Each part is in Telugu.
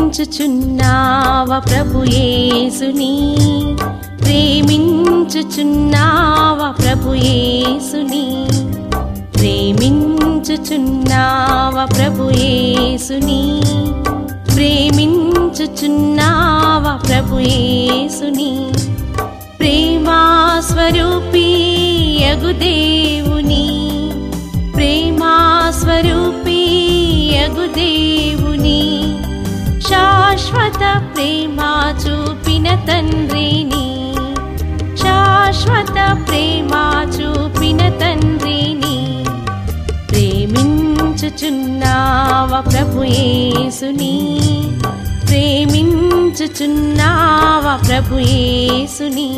ప్రేమించుచున్నావా ప్రభు యేసుని, ప్రేమించుచున్నావా ప్రభు యేసుని, ప్రేమించుచున్నావా ప్రభు యేసుని, ప్రేమించుచున్నావా ప్రభు యేసుని. ప్రేమా స్వరూపీ యగు దేవుని, ప్రేమా స్వరూపీ యగు దేవుని, శాశ్వత ప్రేమ చూపిన తండ్రిని, శాశ్వత ప్రేమ చూపిన తండ్రిని. ప్రేమించుచున్నావా ప్రభు యేసుని, ప్రేమించుచున్నావా ప్రభు యేసుని.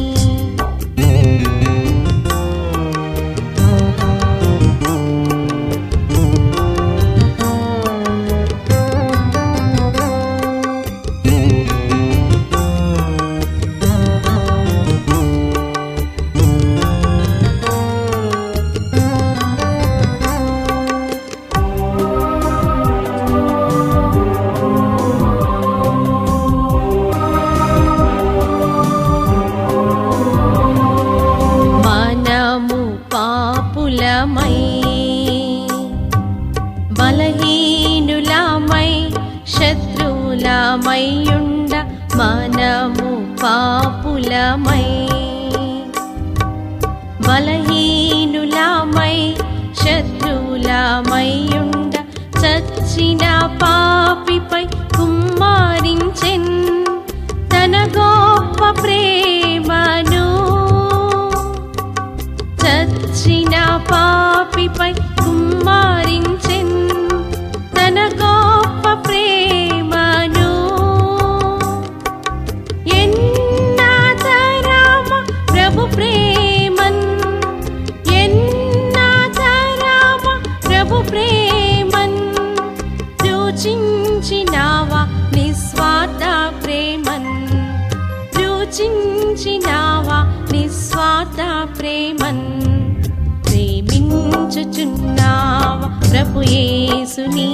బలహీనులమై శత్రువులమైయుండ మనము పాపులమై, బలహీనులమై శత్రువులమైయుండ చచ్చిన పాపిపై కుమ్మరించెన్ తన గొప్ప ప్రేమను, చచ్చిన పాపిపై కుమ్మరించెన్ తన గొప్ప ప్రేమను. ఎన్నాతరామ ప్రభు ప్రేమన్, ఎన్నాతరామ ప్రభు ప్రేమన్, రుచించినావా నిస్వార్థ ప్రేమన్, రుచించినావా నిస్వార్థ ప్రేమన్. ప్రేమించుచున్నావా ప్రభు యేసుని,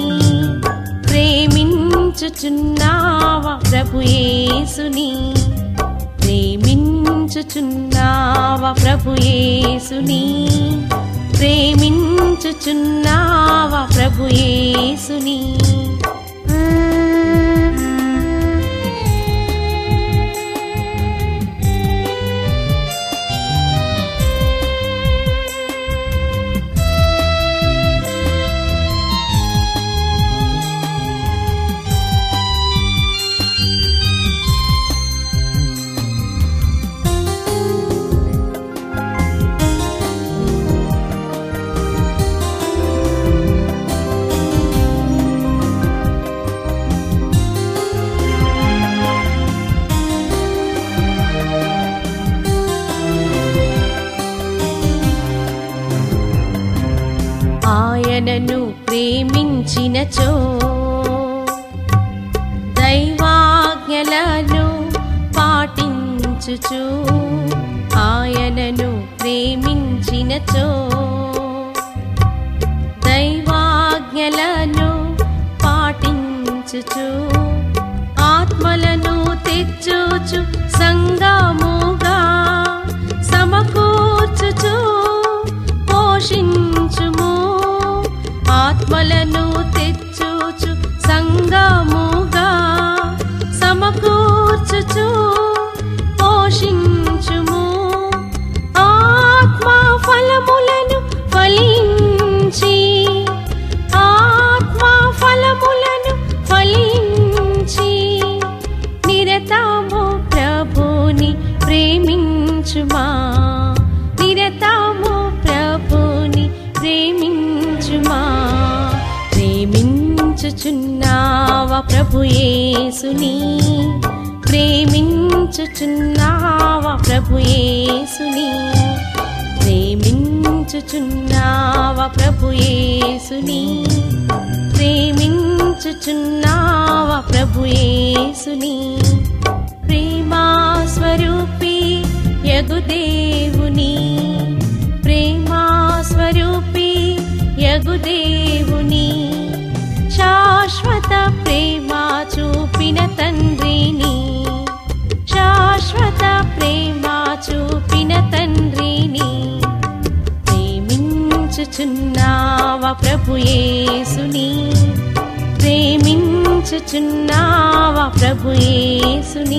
ప్రేమించుచున్నావా ప్రభు యేసుని, ప్రేమించుచున్నావా ప్రభు యేసుని, ప్రేమించుచున్నావా ప్రభు యేసుని. ఆయనను ప్రేమించినచో దైవాజ్ఞలను పాటించుచు, ఆయనను ప్రేమించినచో దైవాజ్ఞలను పాటించుచు, ఆత్మలను తెచ్చుచు సంగముగా సమకూర్చుచు పోషించుము, ఆత్మలను తెచ్చుచు సంగముగా సమకూర్చుచు పోషించుము. ఆత్మ ఫలములను ఫలించి, ఆత్మ ఫలములను ఫలించి, నిరతము ప్రభుని ప్రేమించుమా, నిరతము ప్రభుని ప్రేమించుమా. ప్రేమించుచున్నావా ప్రభు యేసుని, ప్రేమించుచున్నావా ప్రభు యేసుని, ప్రేమించుచున్నావా ప్రభు యేసుని, ప్రేమించుచున్నావా ప్రభు యేసుని. ప్రేమా స్వరూపీ యగు దేవుని, ప్రేమా స్వరూపీ యగు దేవుని, శాశ్వత ప్రేమ చూపిన ప్రేమించుచున్నావా ప్రభు యేసుని, ప్రేమించుచున్నావా ప్రభు యేసుని.